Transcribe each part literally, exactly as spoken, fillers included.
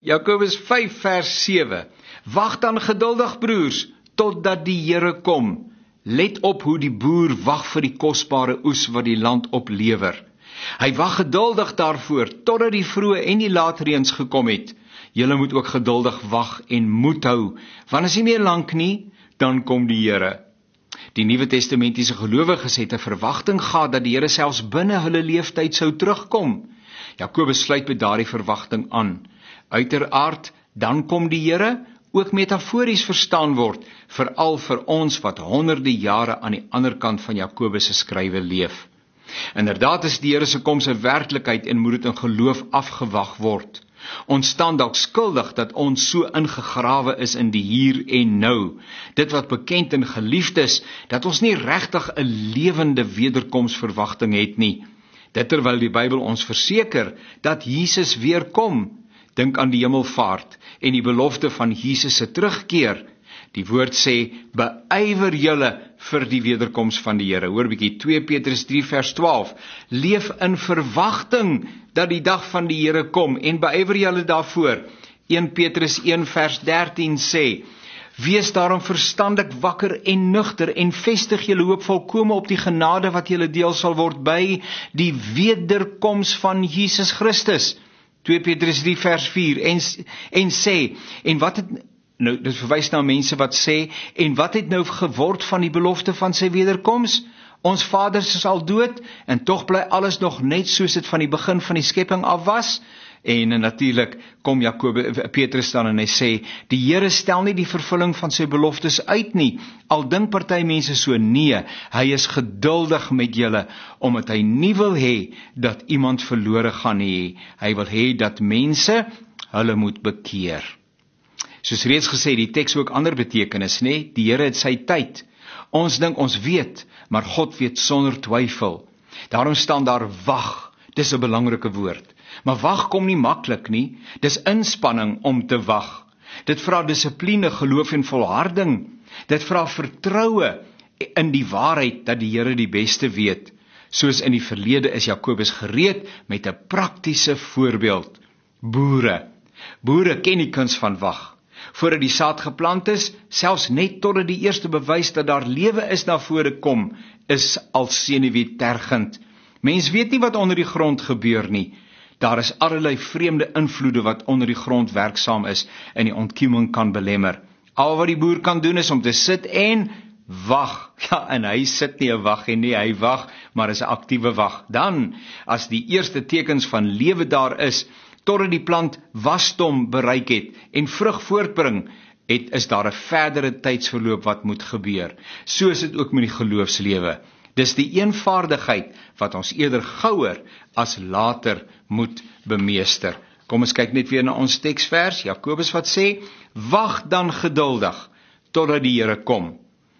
Jakobus vyf vers sewe. Wag dan geduldig, broers, totdat die Here kom. Let op hoe die boer wag vir die kosbare oes wat die land oplewer. Hy wag geduldig daarvoor, totdat die vroeë en die laatreëns gekom het. Julle moet ook geduldig wag en moed hou, want as nie meer lank nie, dan kom die Here. Die Nuwe Testamentiese gelowiges het 'n verwagting gehad dat die Here selfs binne hulle leeftyd sou terugkom. Jakobus sluit by daardie verwagting aan. Uiteraard, dan kom die Here, ook metafories verstaan word, veral vir ons wat honderde jare aan die ander kant van Jakobus se skrywe leef. Inderdaad is die Here se koms 'n werklikheid en moet dit in geloof afgewag word. Ons staan dalk skuldig dat ons so ingegrawe is in die hier en nou. Dit wat bekend en geliefd is, dat ons nie regtig 'n lewende wederkomsverwagting het nie. Dit terwyl die Bybel ons verseker dat Jesus weer kom. Dink aan die hemelvaart en die belofte van Jesus se terugkeer. Die woord sê, beywer julle vir die wederkoms van die Here. Hoor bietjie, twee Petrus drie vers twaalf. Leef in verwagting dat die dag van die Here kom en beywer julle daarvoor. een Petrus een vers dertien sê, wees daarom verstandig, wakker en nugter en vestig julle hoop volkome op die genade wat julle deel sal word by die wederkoms van Jesus Christus. twee Petrus drie vers vier en, en sê, en wat het, nou dit verwys na mense wat sê, en wat het nou geword van die belofte van sy wederkoms? Ons vaders is al dood, en tog bly alles nog net soos dit van die begin van die skepping af was. En natuurlik kom Jakobus, Petrus dan en hy sê, die Here stel nie die vervulling van sy beloftes uit nie, al dink party mense so, nee, hy is geduldig met julle, omdat hy nie wil hê dat iemand verlore gaan hê, hy wil hê dat mense hulle moet bekeer. Soos reeds gesê, die teks ook ander betekenis, nê? Die Here het sy tyd. Ons dink ons weet, maar God weet sonder twyfel. Daarom staan daar wag, dis 'n belangrike woord. Maar wag kom nie maklik nie, dis inspanning om te wag. Dit vra dissipline, geloof en volharding. Dit vra vertroue in die waarheid dat die Here die beste weet. Soos in die verlede is Jakobus gereed met 'n praktiese voorbeeld. Boere. Boere ken die kuns van wag. Voordat die saad geplant is, selfs net totdat die eerste bewys dat daar lewe is na vore kom, is al senuweetergend. Mens weet nie wat onder die grond gebeur nie. Daar is allerlei vreemde invloede wat onder die grond werksaam is en die ontkieming kan belemmer. Al wat die boer kan doen is om te sit en wag. Ja, en hy sit nie 'n wag en nie, hy wag, maar is 'n aktiewe wag. Dan, as die eerste tekens van lewe daar is, totdat die plant wasdom bereik het en vrug voortbring, het, is daar 'n verdere tydsverloop wat moet gebeur. So is dit ook met die geloofslewe. Dis die eenvaardigheid wat ons eerder gouer as later moet bemeester. Kom ons kyk net weer na ons teksvers, Jakobus wat sê, wag dan geduldig totdat die Here kom.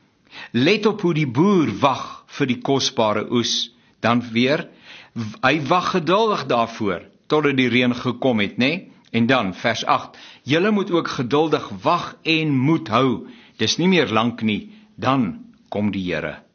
Let op hoe die boer wag vir die kosbare oes. Dan weer, hy wag geduldig daarvoor totdat die reën gekom het, nê? En dan vers agt, julle moet ook geduldig wag en moed hou. Dis nie meer lank nie, dan kom die Here.